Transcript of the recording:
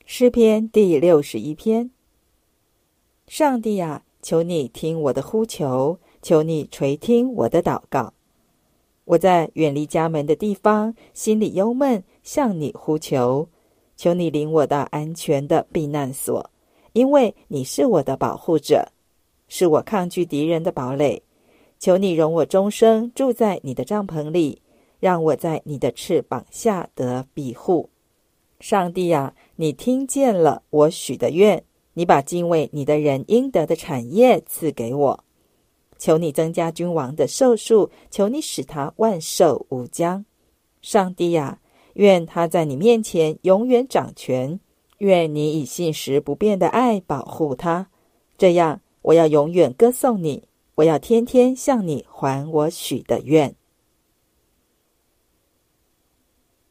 诗篇第61篇。上帝啊，求你听我的呼求，求你垂听我的祷告。我在远离家门的地方，心里忧闷，向你呼求，求你领我到安全的避难所，因为你是我的保护者，是我抗拒敌人的堡垒。求你容我终生住在你的帐篷里，让我在你的翅膀下得庇护。上帝啊，你听见了我许的愿，你把敬畏你的人应得的产业赐给我。求你增加君王的寿数，求你使他万寿无疆。上帝啊，愿他在你面前永远掌权，愿你以信实不变的爱保护他。这样，我要永远歌颂你，我要天天向你还我许的愿。